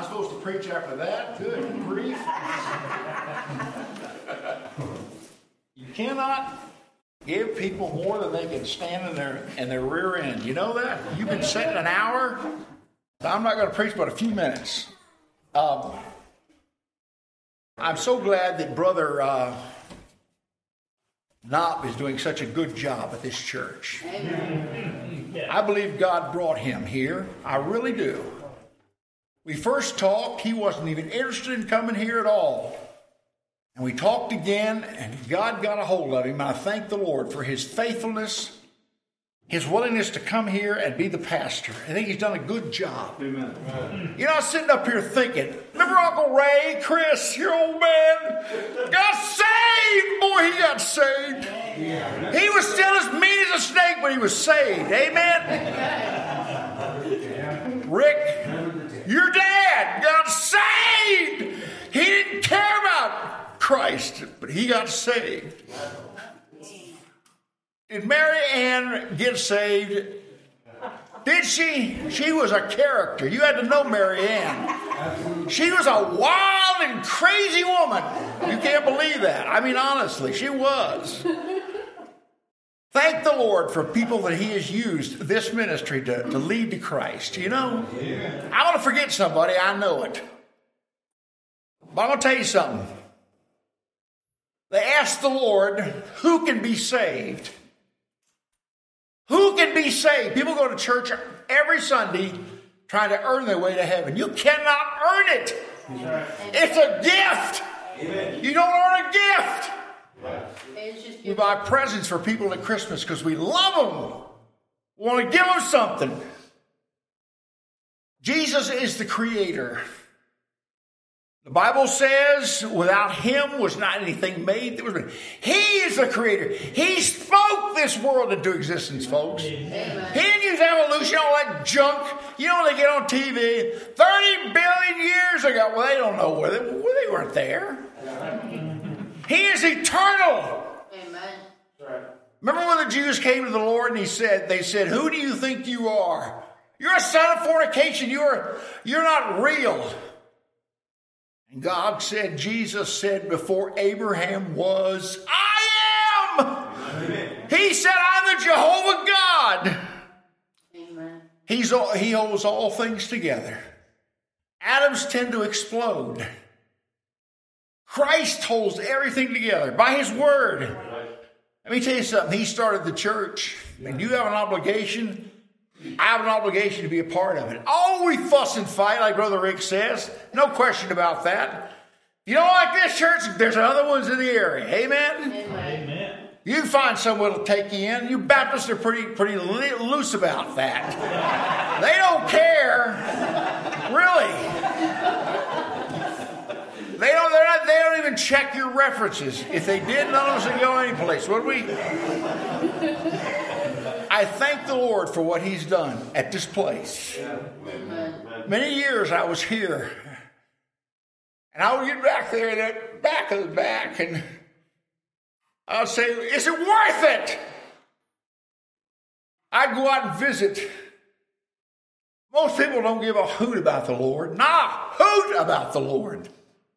supposed to preach after that? Good grief. You cannot give people more than they can stand in their rear end. You know that? You've been sitting an hour. I'm not going to preach but a few minutes. I'm so glad that Brother Knopp is doing such a good job at this church. Amen. I believe God brought him here. I really do. We first talked, he wasn't even interested in coming here at all. And we talked again, and God got a hold of him. And I thank the Lord for his faithfulness, his willingness to come here and be the pastor. I think he's done a good job. Amen. You know, I was sitting up here thinking, remember Uncle Ray, Chris, your old man, got saved. Boy, he got saved. Yeah. He was still as mean as a snake, but he was saved. Amen. Rick, your dad got saved. He didn't care about Christ, but he got saved. Did Mary Ann get saved? Did she? She was a character. You had to know Mary Ann. She was a wild and crazy woman. You can't believe that. I mean, honestly, she was. Thank the Lord for people that he has used this ministry to lead to Christ. You know, I want to forget somebody. I know it. But I'm going to tell you something. They asked the Lord, who can be saved? Who can be saved? People go to church every Sunday trying to earn their way to heaven. You cannot earn it. It's a gift. You don't earn a gift. We buy presents for people at Christmas because we love them. We want to give them something. Jesus is the creator. The Bible says, without him was not anything made that was made. He is the creator. He spoke this world into existence, folks. Amen. He didn't use evolution, all that junk. You know, when they get on TV, 30 billion years ago. Well, they don't know where they weren't there. He is eternal. Amen. Remember when the Jews came to the Lord and they said, who do you think you are? You're a son of fornication. You're not real. And God said, Jesus said, before Abraham was, I am. Amen. He said, I'm the Jehovah God. Amen. He holds all things together. Atoms tend to explode. Christ holds everything together by his word. Let me tell you something. He started the church. And you have an obligation. I have an obligation to be a part of it. Oh, we fuss and fight, like Brother Rick says. No question about that. You don't like this church? There's other ones in the area. Amen? Amen. You can find someone that'll take you in. You Baptists are pretty loose about that. They don't care. Really. They don't even check your references. If they did, none of us would go anyplace, would we? I thank the Lord for what he's done at this place. Many years I was here. And I would get back there in that back of the back and I would say, is it worth it? I'd go out and visit. Most people don't give a hoot about the Lord. Hoot about the Lord.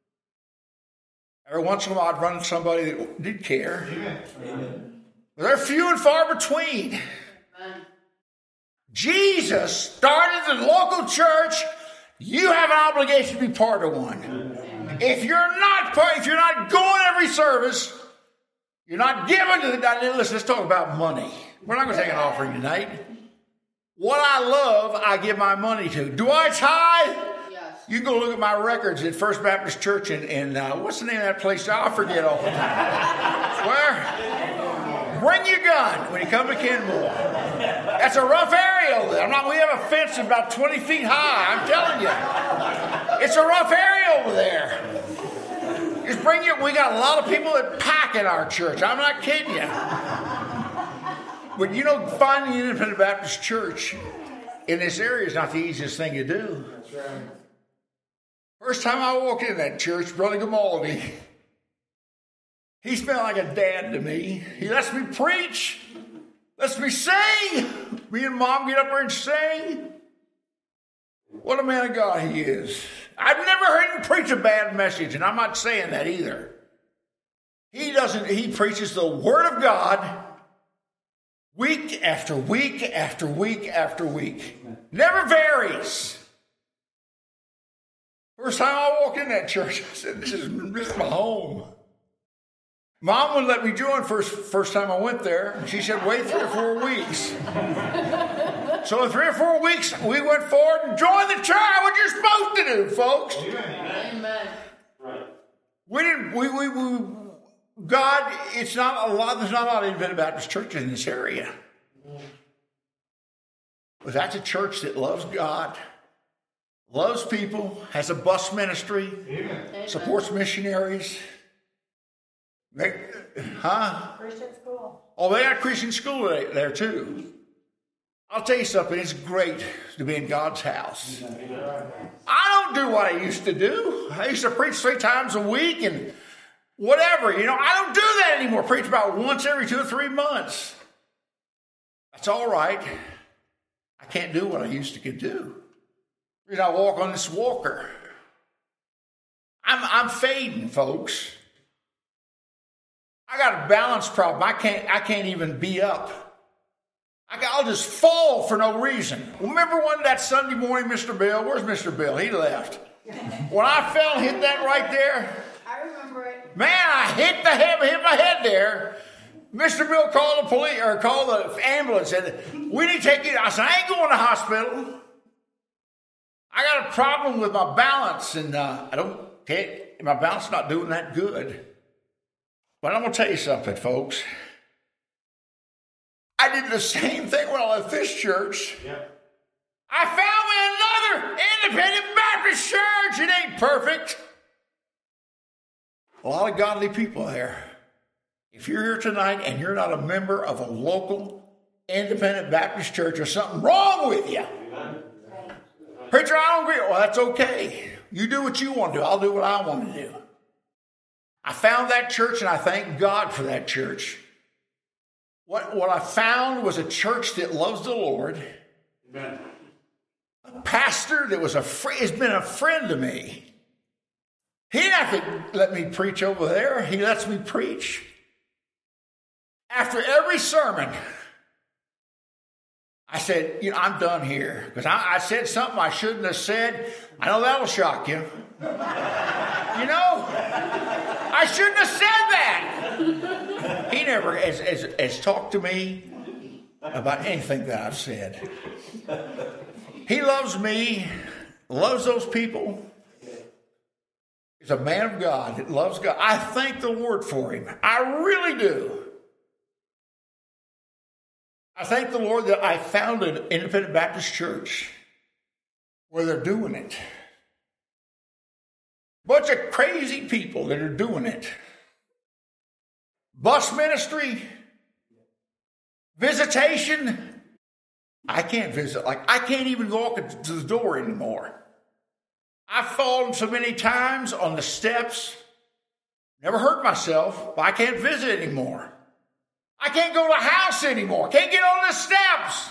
Every once in a while I'd run into somebody that did care. Amen. But they're few and far between. Amen. Jesus started the local church. You have an obligation to be part of one. Amen. If you're not going every service, you're not giving to the. Listen, let's talk about money. We're not going to take an offering tonight. What I love, I give my money to. Do I tithe? You can go look at my records at First Baptist Church in what's the name of that place? I forget all the time. Where? Bring your gun when you come to Kenmore. That's a rough area over there. We have a fence about 20 feet high. I'm telling you. It's a rough area over there. Just bring your. We got a lot of people that pack in our church. I'm not kidding you. But you know, finding an independent Baptist church in this area is not the easiest thing to do. That's right. First time I walked in that church, Brother Gamaldi, he smelled like a dad to me. He lets me preach, lets me sing. Me and Mom get up there and sing. What a man of God he is. I've never heard him preach a bad message, and I'm not saying that either. He preaches the Word of God week after week after week after week. Never varies. First time I walked in that church, I said, this is my home. Mom wouldn't let me join first time I went there. And she said, wait 3 or 4 weeks. So in 3 or 4 weeks, we went forward and joined the church. What you're supposed to do, folks. Amen. Right. God, there's not a lot of independent Baptist churches in this area. But that's a church that loves God, loves people, has a bus ministry, supports missionaries. Christian school. Oh, they got Christian school there too. I'll tell you something, it's great to be in God's house. I don't do what I used to do. I used to preach 3 times a week and whatever, I don't do that anymore. Preach about once every 2 or 3 months. That's all right. I can't do what I used to could do. I walk on this walker. I'm fading, folks. I got a balance problem. I can't even be up. I'll just fall for no reason. Remember that Sunday morning, Mr. Bill? Where's Mr. Bill? He left. When I fell and hit that right there. I remember it. Man, I hit my head there. Mr. Bill called the police or called the ambulance and said, we need to take you. I said, I ain't going to the hospital. I got a problem with my balance and my balance is not doing that good. But I'm going to tell you something, folks. I did the same thing when I left this church. Yeah. I found me another independent Baptist church. It ain't perfect. A lot of godly people there. If you're here tonight and you're not a member of a local independent Baptist church, there's something wrong with you. Preacher, I don't agree. Well, that's okay. You do what you want to do. I'll do what I want to do. I found that church and I thank God for that church. What I found was a church that loves the Lord. Amen. A pastor that has been a friend to me. He didn't have to let me preach over there. He lets me preach. After every sermon, I said, I'm done here. Because I said something I shouldn't have said. I know that'll shock you. I shouldn't have said that. He never has talked to me about anything that I've said. He loves me, loves those people. He's a man of God that loves God. I thank the Lord for him. I really do. I thank the Lord that I found an independent Baptist church where they're doing it. Bunch of crazy people that are doing it. Bus ministry, visitation. I can't visit. I can't even walk to the door anymore. I've fallen so many times on the steps. Never hurt myself, but I can't visit anymore. I can't go to the house anymore. Can't get on the steps.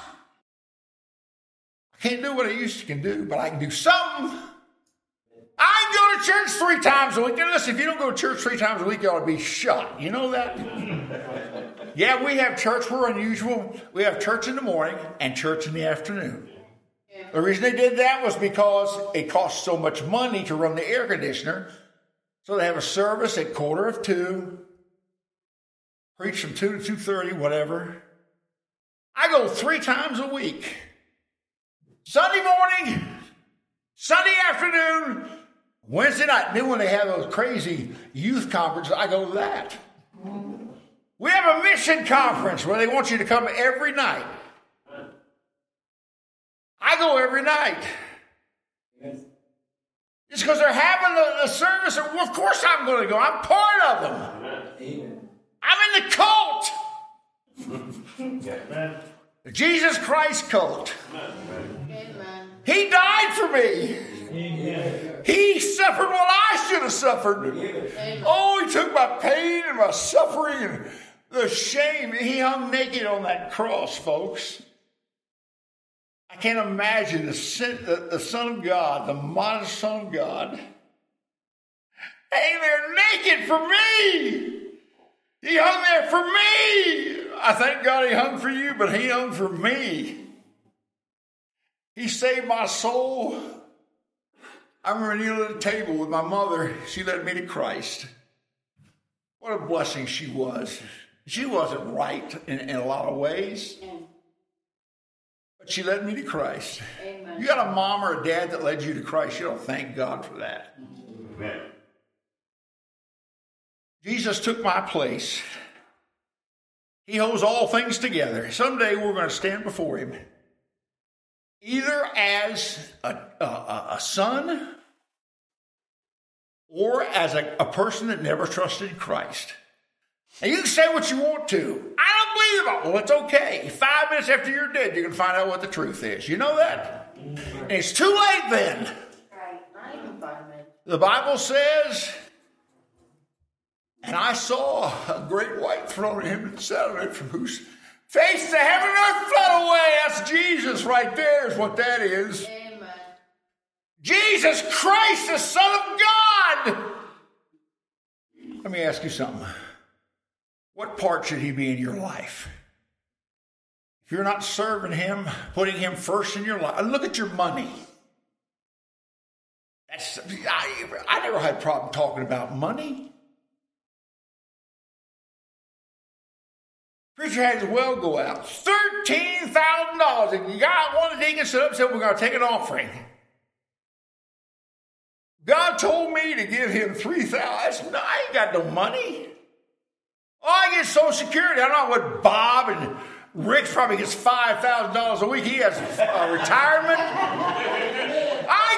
I can't do what I used to can do, but I can do something. I can go to church 3 times a week. Now listen, if you don't go to church 3 times a week, you ought to be shot. You know that? Yeah, we have church. We're unusual. We have church in the morning and church in the afternoon. The reason they did that was because it costs so much money to run the air conditioner. So they have a service at 1:45, preach from 2 to 2:30, whatever. I go 3 times a week. Sunday morning, Sunday afternoon, Wednesday night. Then when they have those crazy youth conferences, I go to that. We have a mission conference where they want you to come every night. I go every night. It's because they're having a service. Well, of course I'm going to go. I'm part of them. Amen. I'm in the cult. The Jesus Christ cult. Amen. He died for me. Amen. He suffered what I should have suffered. Amen. Oh, he took my pain and my suffering and the shame. He hung naked on that cross, folks. I can't imagine the Son of God, the modest Son of God, hanging there naked for me. He hung there for me. I thank God he hung for you, but he hung for me. He saved my soul. I remember kneeling at the table with my mother. She led me to Christ. What a blessing she was. She wasn't right in a lot of ways. But she led me to Christ. Amen. You got a mom or a dad that led you to Christ. You don't thank God for that. Amen. Jesus took my place. He holds all things together. Someday we're going to stand before him. Either as a son or as a person that never trusted Christ. And you can say what you want to. I don't believe it. Well, it's okay. 5 minutes after you're dead, you're going to find out what the truth is. You know that? And it's too late then. Right. Not even 5 minutes. The Bible says, and I saw a great white throne and him that sat on it, from whose face the heaven and earth fled away. That's Jesus right there is what that is. Amen. Jesus Christ, the Son of God. Let me ask you something. What part should he be in your life? If you're not serving him, putting him first in your life, look at your money. I never had a problem talking about money. Preacher had his well go out. $13,000. And you got one of the deacons stood up and said, we're going to take an offering. God told me to give him $3,000. I said, no, I ain't got no money. Oh, I get Social Security. I don't know what Bob and Rick probably gets $5,000 a week. He has retirement. I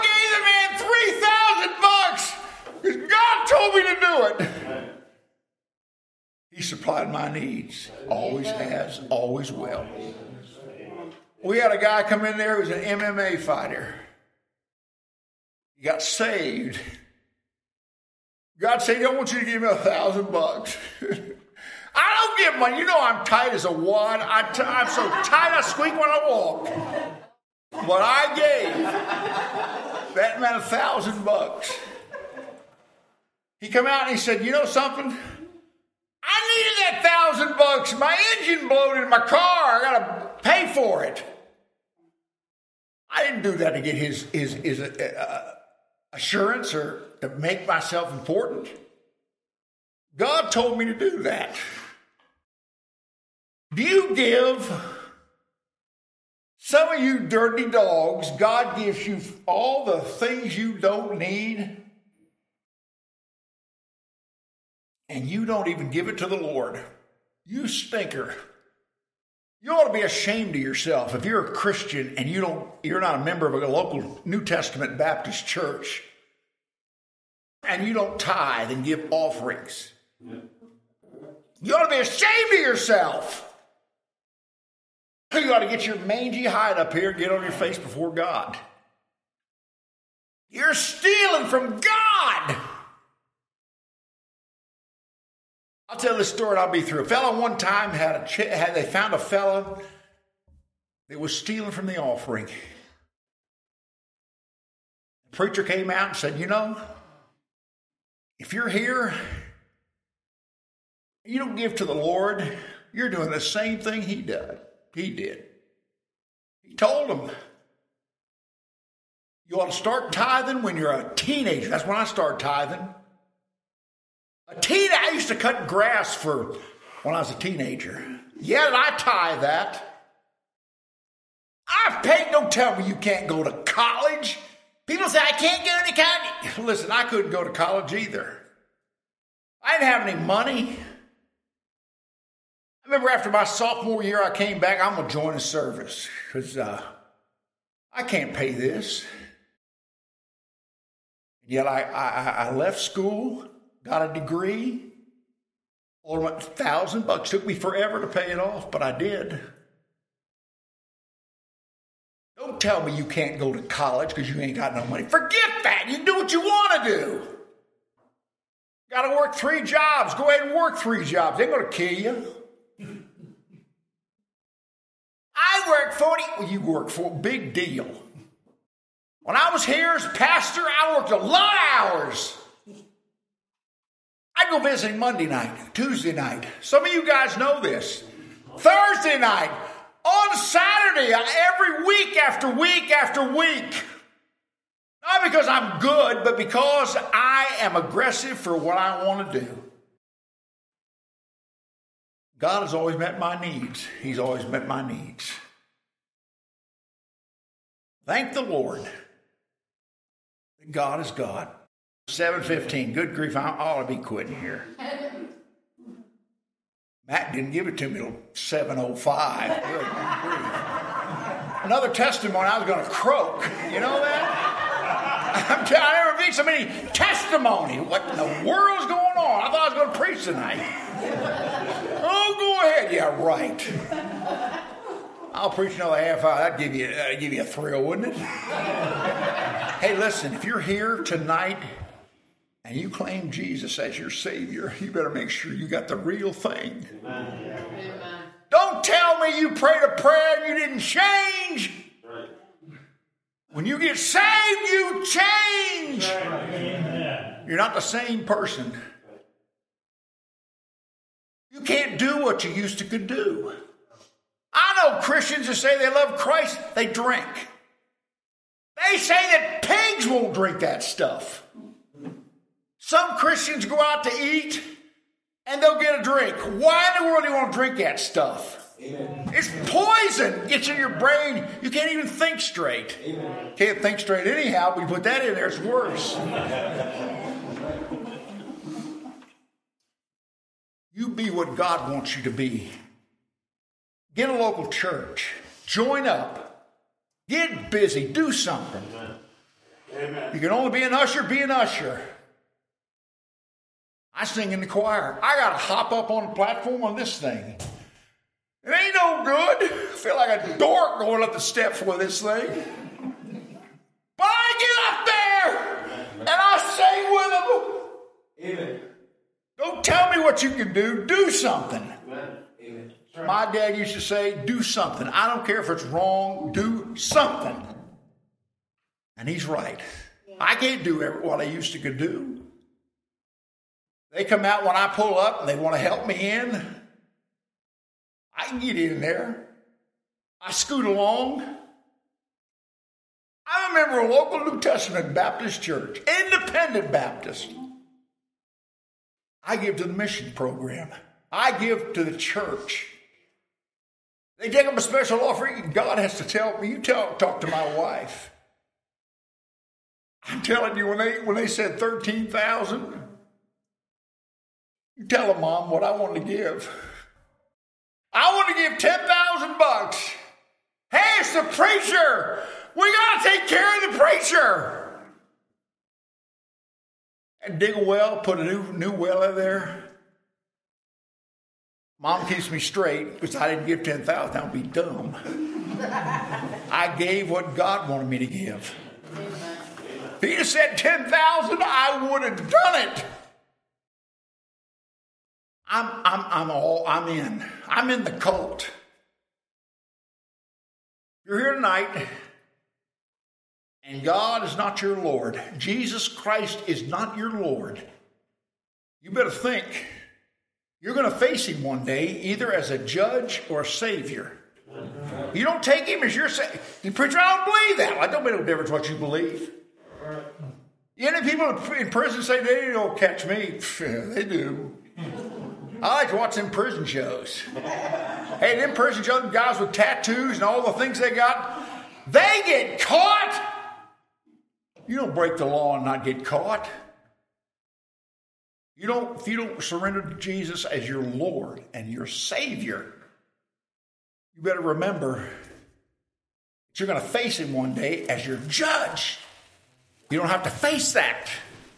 gave the man $3,000 because God told me to do it. He supplied my needs. Always has, always will. We had a guy come in there who was an MMA fighter. He got saved. God said, I don't want you to give me $1,000. I don't give money. You know I'm tight as a wad. I'm so tight I squeak when I walk. But I gave that man $1,000. He come out and he said, you know something? I needed that $1,000. My engine blowed in my car. I got to pay for it. I didn't do that to get his assurance or to make myself important. God told me to do that. Do you give? Some of you dirty dogs, God gives you all the things you don't need, and you don't even give it to the Lord. You stinker. You ought to be ashamed of yourself if you're a Christian and you're not a member of a local New Testament Baptist church and you don't tithe and give offerings. You ought to be ashamed of yourself. You ought to get your mangy hide up here and get on your face before God. You're stealing from God. I'll tell this story and I'll be through. A fellow one time they found a fellow that was stealing from the offering. The preacher came out and said, you know, if you're here, you don't give to the Lord, you're doing the same thing he did. He told him, you ought to start tithing when you're a teenager. That's when I started tithing. I used to cut grass when I was a teenager. Yeah, did I tithe that? I've paid, don't tell me you can't go to college. People say, I can't go to college. Listen, I couldn't go to college either. I didn't have any money. I remember after my sophomore year, I came back, I'm going to join a service because I can't pay this. Yet I left school, got a degree, over $1,000. Took me forever to pay it off, but I did. Don't tell me you can't go to college because you ain't got no money. Forget that. You do what you want to do. Got to work 3 jobs. Go ahead and work 3 jobs. They're going to kill you. I work 40. Well, you work for a big deal. When I was here as pastor, I worked a lot of hours. I'd go visiting Monday night, Tuesday night. Some of you guys know this. Thursday night, on Saturday, every week after week after week. Not because I'm good, but because I am aggressive for what I want to do. God has always met my needs. He's always met my needs. Thank the Lord that God is God. 7:15. Good grief, I ought to be quitting here. Matt didn't give it to me till 7:05. Good grief. Another testimony, I was going to croak. You know that? I never read so many testimony. What in the world's going on? I thought I was going to preach tonight. Oh, go ahead. Yeah, right. I'll preach another half hour. That'd give you a thrill, wouldn't it? Hey, listen, if you're here tonight and you claim Jesus as your Savior, you better make sure you got the real thing. Amen. Don't tell me you prayed a prayer and you didn't change. When you get saved, you change. You're not the same person. You can't do what you used to could do. I know Christians that say they love Christ, they drink. They say that pigs won't drink that stuff. Some Christians go out to eat and they'll get a drink. Why in the world do you want to drink that stuff? Amen. It's poison. Gets in your brain. You can't even think straight. Amen. Can't think straight anyhow, but you put that in there, it's worse. You be what God wants you to be. Get a local church. Join up. Get busy. Do something. Amen. You can only be an usher, be an usher. I sing in the choir. I got to hop up on the platform on this thing. It ain't no good. I feel like a dork going up the steps with this thing. But I get up there and I sing with them. Amen. Don't tell me what you can do. Do something. Amen. My dad used to say, do something. I don't care if it's wrong. Do something. And he's right. I can't do what I used to could do. They come out when I pull up and they want to help me in. I can get in there. I scoot along. I remember a local New Testament Baptist church, independent Baptist. I give to the mission program. I give to the church. They take up a special offering. God has to tell me. Talk to my wife. I'm telling you, when they said 13,000, you tell them, Mom, what I want to give. I want to give $10,000. Hey, it's the preacher. We got to take care of the preacher. And dig a well, put a new well in there. Mom keeps me straight because I didn't give $10,000. That would be dumb. I gave what God wanted me to give. If he'd have said 10,000, I would have done it. I'm in. I'm in the cult. You're here tonight, and God is not your Lord. Jesus Christ is not your Lord. You better think. You're going to face him one day, either as a judge or a savior. You don't take him as your savior. The preacher, I don't believe that. Well, it don't make no difference what you believe. Any people in prison say they don't catch me. They do. I like to watch them prison shows. Hey, them prison shows, them guys with tattoos and all the things they got, they get caught. You don't break the law and not get caught. If you don't surrender to Jesus as your Lord and your Savior, you better remember that you're going to face him one day as your judge. You don't have to face that.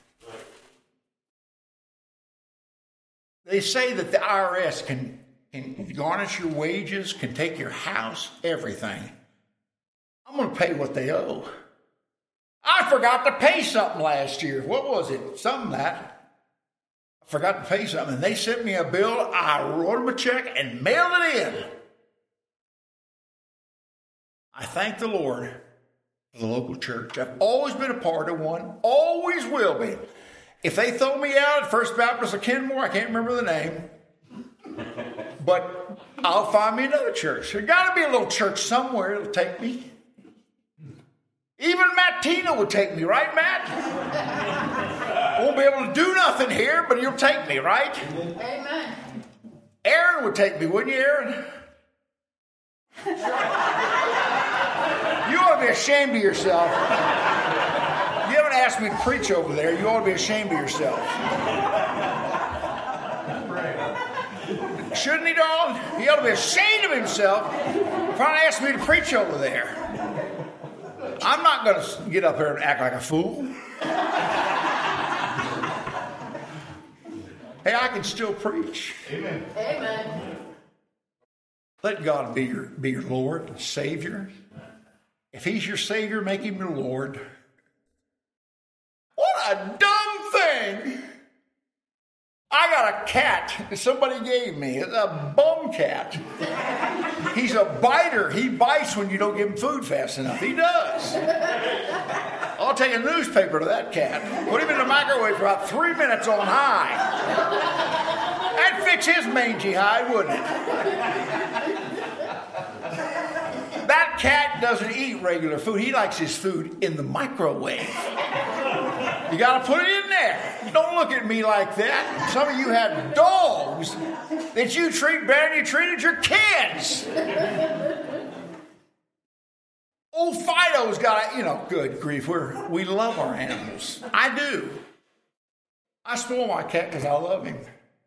They say that the IRS can garnish your wages, can take your house, everything. I'm going to pay what they owe. I forgot to pay something last year. What was it? Something that. I forgot to pay something. And they sent me a bill. I wrote them a check and mailed it in. I thank the Lord for the local church. I've always been a part of one, always will be. If they throw me out at First Baptist of Kenmore, I can't remember the name, but I'll find me another church. There's got to be a little church somewhere that'll take me. Even Matt Tina would take me, right, Matt? Won't be able to do nothing here, but he'll take me, right? Amen. Aaron would take me, wouldn't you, Aaron? You ought to be ashamed of yourself. You haven't asked me to preach over there. You ought to be ashamed of yourself. Shouldn't he, darling? He ought to be ashamed of himself trying to ask me to preach over there. I'm not going to get up here and act like a fool. Hey, I can still preach. Amen. Amen. Let God be your Lord and Savior. If He's your Savior, make Him your Lord. What a dumb thing. I got a cat that somebody gave me. It's a bum cat. He's a biter. He bites when you don't give him food fast enough. He does. I'll take a newspaper to that cat. Put him in the microwave for about 3 minutes on high. That'd fix his mangy hide, wouldn't it? That cat doesn't eat regular food. He likes his food in the microwave. You got to put it in there. Don't look at me like that. Some of you have dogs that you treat better than you treated your kids. Old Fido's got a, good grief. We love our animals. I do. I spoil my cat because I love him.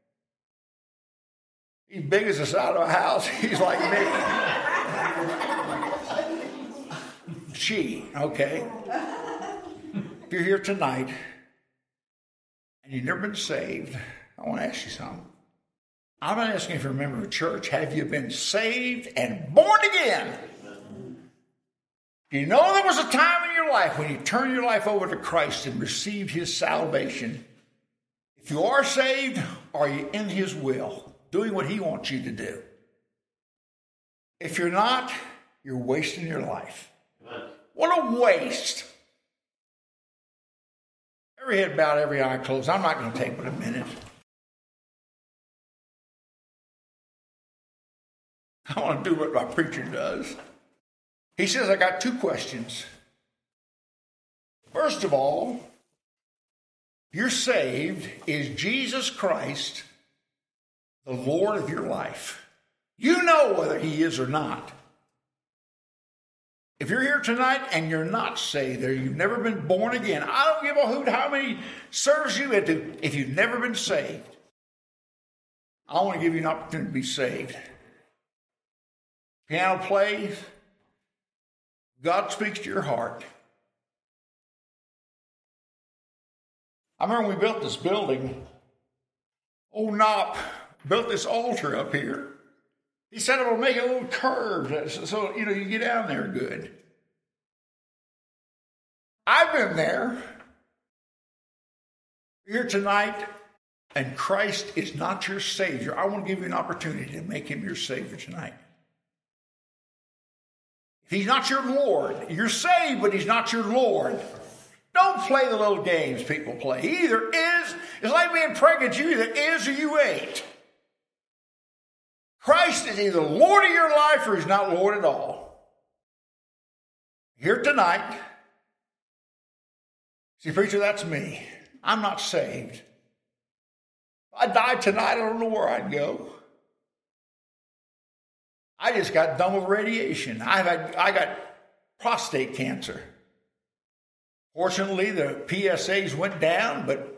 He's big as the side of a house. He's like me. Okay. If you're here tonight and you've never been saved, I want to ask you something. I'm not asking if you're a member of a church. Have you been saved and born again? Do you know there was a time in your life when you turned your life over to Christ and received His salvation? If you are saved, are you in His will, doing what He wants you to do? If you're not, you're wasting your life. What a waste. Every head bowed, every eye closed. I'm not going to take but a minute. I want to do what my preacher does. He says, I got 2 questions. First of all, you're saved. Is Jesus Christ the Lord of your life? You know whether He is or not. If you're here tonight and you're not saved, or you've never been born again, I don't give a hoot how many services you've been to. If you've never been saved, I want to give you an opportunity to be saved. Piano plays. God speaks to your heart. I remember when we built this building, old Knopp built this altar up here. He said it will make a little curve so you get down there good. I've been there. Here tonight, and Christ is not your Savior. I want to give you an opportunity to make Him your Savior tonight. If He's not your Lord, you're saved, but He's not your Lord. Don't play the little games people play. He either is, it's like being pregnant, you either is or you ain't. Christ is either Lord of your life or He's not Lord at all. Here tonight, see, preacher, that's me. I'm not saved. If I died tonight, I don't know where I'd go. I just got done with radiation. I got prostate cancer. Fortunately, the PSAs went down, but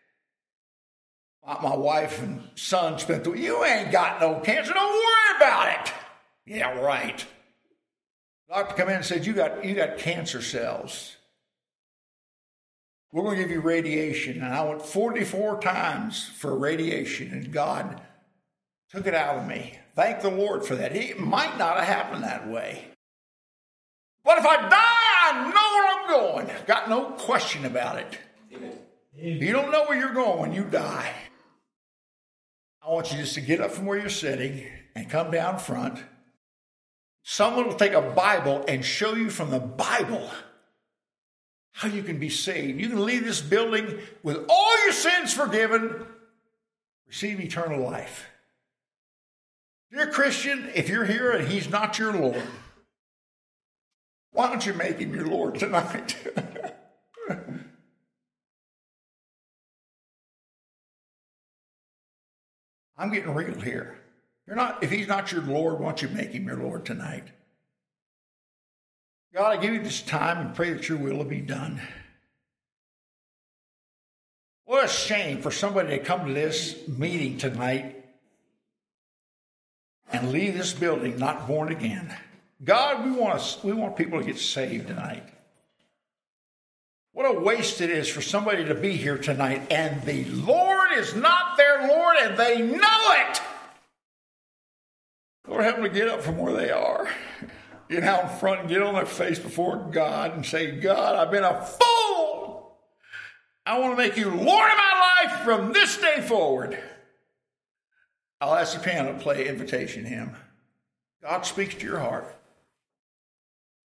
my wife and son spent you ain't got no cancer. Don't worry about it. Yeah, right. Doctor come in and said, you got cancer cells. We're going to give you radiation. And I went 44 times for radiation, and God took it out of me. Thank the Lord for that. It might not have happened that way. But if I die, I know where I'm going. Got no question about it. Amen. You don't know where you're going when you die. I want you just to get up from where you're sitting and come down front. Someone will take a Bible and show you from the Bible how you can be saved. You can leave this building with all your sins forgiven, receive eternal life. Dear Christian, if you're here and he's not your Lord, why don't you make him your Lord tonight? I'm getting real here. If he's not your Lord, why don't you make him your Lord tonight? God, I give you this time and pray that your will will be done. What a shame for somebody to come to this meeting tonight and leave this building not born again. God, we want people to get saved tonight. What a waste it is for somebody to be here tonight and the Lord is not their Lord and they know it. Lord, help them to get up from where they are. Get out in front and get on their face before God and say, God, I've been a fool. I want to make you Lord of my life from this day forward. I'll ask the piano to play Invitation Hymn. God speaks to your heart.